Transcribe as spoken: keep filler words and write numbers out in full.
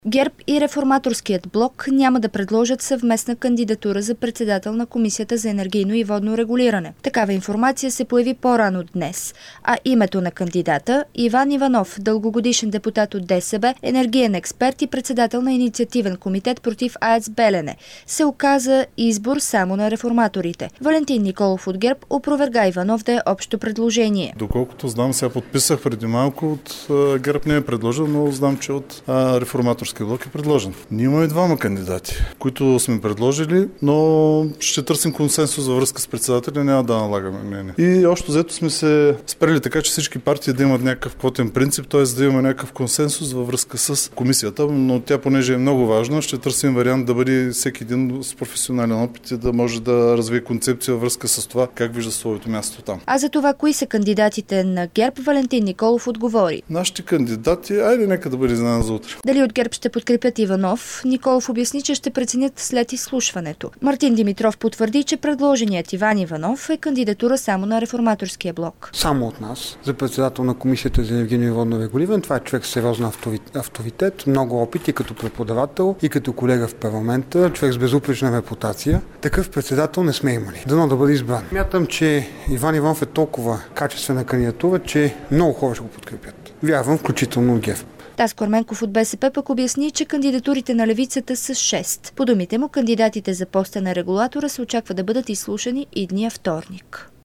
ГЕРБ и Реформаторският блок няма да предложат съвместна кандидатура за председател на Комисията за енергийно и водно регулиране. Такава информация се появи по-рано днес, а името на кандидата Иван Иванов, дългогодишен депутат от ДСБ, енергиен експерт и председател на инициативен комитет против АЕЦ Белене, се оказа избор само на реформаторите. Валентин Николов от ГЕРБ опроверга Иванов да е общо предложение. Доколкото знам, сега подписах преди малко, от ГЕРБ не е предложил, но знам, че от Реформаторския блок е предложен. Ние имаме двама кандидати, които сме предложили, но ще търсим консенсус във връзка с председателя, няма да налагаме мнение. И още взето сме се спрели така, че всички партии да имат някакъв квотен принцип, т.е. да имаме някакъв консенсус във връзка с комисията, но тя, понеже е много важна, ще търсим вариант да бъде всеки един с професионален опит и да може да развие концепция във връзка с това как вижда своето място там. А за това кои са кандидатите на ГЕРБ, Валентин Николов отговори. Нашите кандидати, айде нека да бъде знана за утре. Дали от ГЕРБ ще подкрепят Иванов, Николов обясни, че ще преценят след изслушването. Мартин Димитров потвърди, че предложеният Иван Иванов е кандидатура само на Реформаторския блок. Само от нас, за председател на Комисията за енергийно и водно регулиране. Това е човек с сериозна авторитет, много опит и като преподавател, и като колега в парламента, човек с безупречна репутация. Такъв председател не сме имали. Дано да бъде избран. Мятам, че Иван Иванов е толкова качествена кандидатура, че много хора ще го подкрепят. Вярвам, включително от ГЕРБ. Таско Ерменков от БСП пък обясни, че кандидатурите на левицата са шест. По думите му, кандидатите за поста на регулатора се очаква да бъдат изслушани идния вторник.